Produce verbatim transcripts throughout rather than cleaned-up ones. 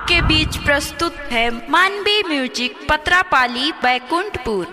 आपके बीच प्रस्तुत है मानवी म्यूजिक पत्रापाली बैकुंठपुर।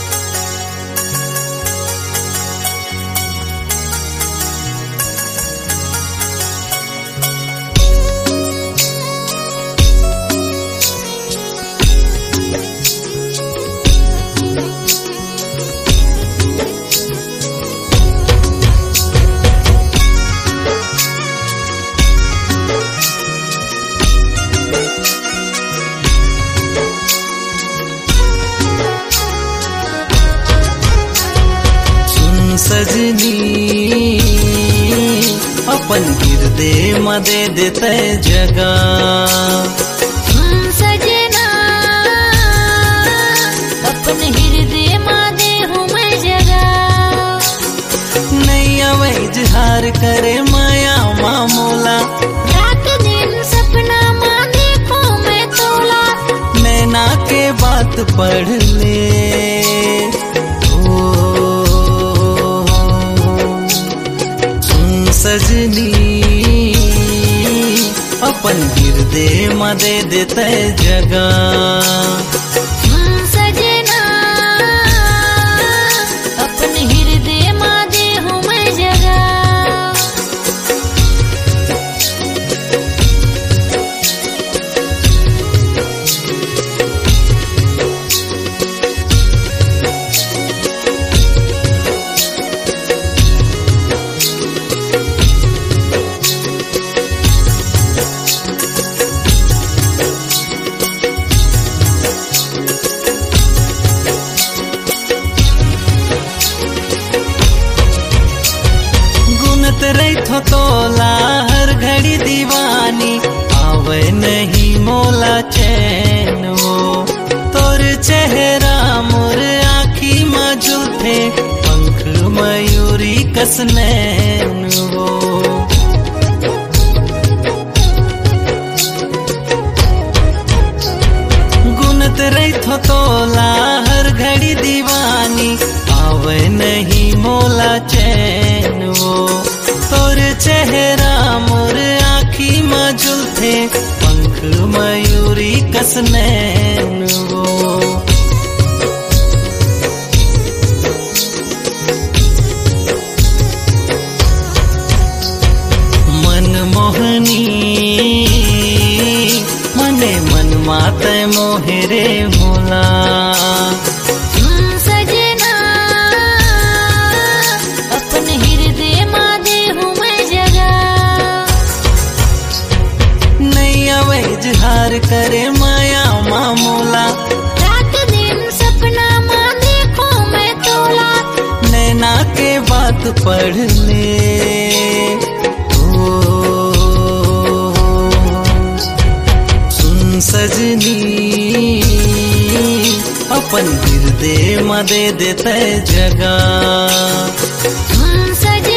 सजनी अपन हृदय में दे देते जगह, सजना अपन हृदय में दे हूँ मैं जगह। नहीं अवे इजहार करे माया मामूला, रात दिन सपना माँ देखो मैं तोला। नैना के बात पढ़ ले सजनी अपन हृदय में दे देते जगह, सजना अपन हृदय में दे हूँ मैं जगह। रही तोला हर घड़ी दीवानी, आवे नहीं मोला चैन वो तोर चेहरा मोर आँखी में झूठे पंख मयूरी कसनैन वो। गुनत रही तोला हर घड़ी दीवानी, आवे नहीं मोला चैन वो तोर चेहरा मोर आँखी में झूठे पंख मयूरी कसनैन वो। मन मोहनी मने मन माते मोहरे मोला, इजहार करे माया मामूला, रात दिन सपना माँ देखो मैं तोला। नैना के बात पढ़ ले ओ, सुन सजनी अपन हृदय में दे देते जगह, सजना